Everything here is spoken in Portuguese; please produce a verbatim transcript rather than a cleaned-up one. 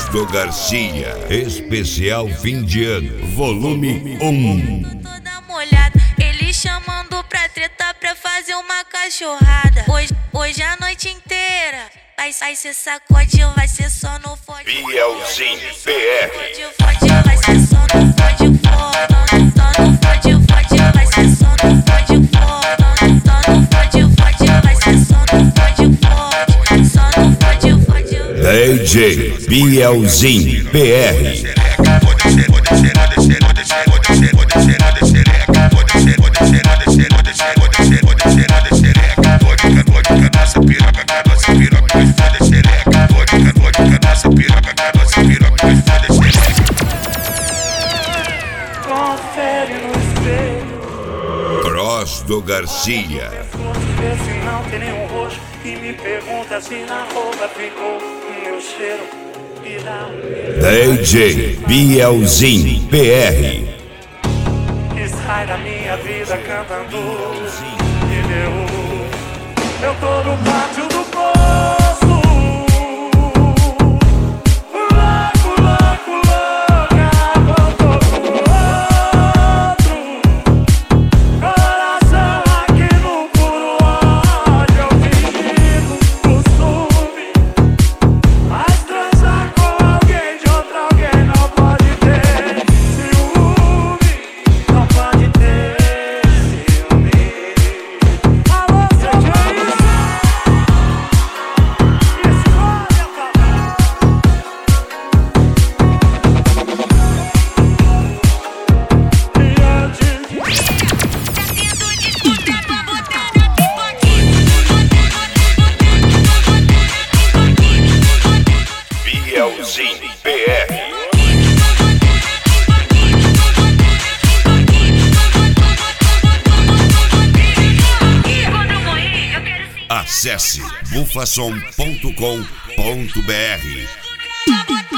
do Garcia, especial fim de ano, volume um. Toda molhada, ele chamando pra treta pra fazer uma cachorrada. Hoje, hoje a noite inteira vai, vai ser sacode, vai ser só no fode. Bielzinho P R. Fode, fode, vai ser só no fode, fode. Só no fode, fode, vai ser só no fode, fode. Só no fode, fode, vai ser só no fode, fode. Só no fode, fode. D J Bielzinho P R. Confere no espelho. Cross do Garcia. Vê se não tem nenhum roxo. E me pergunta se na roupa ficou o meu cheiro. E dá um D J Bielzinho P R. que sai da minha vida cantando. E meu, eu tô no pátio do poço. Louco, louco, louca, voltou pro outro. Coração aqui no puro ódio. Eu fingindo costume. Mas transar com alguém de outro alguém não pode ter ciúme. Não pode ter ciúme. Alô, seu juiz. Escolha, papai. E antes Bielzinho P R. Acesse bufasom ponto com ponto br.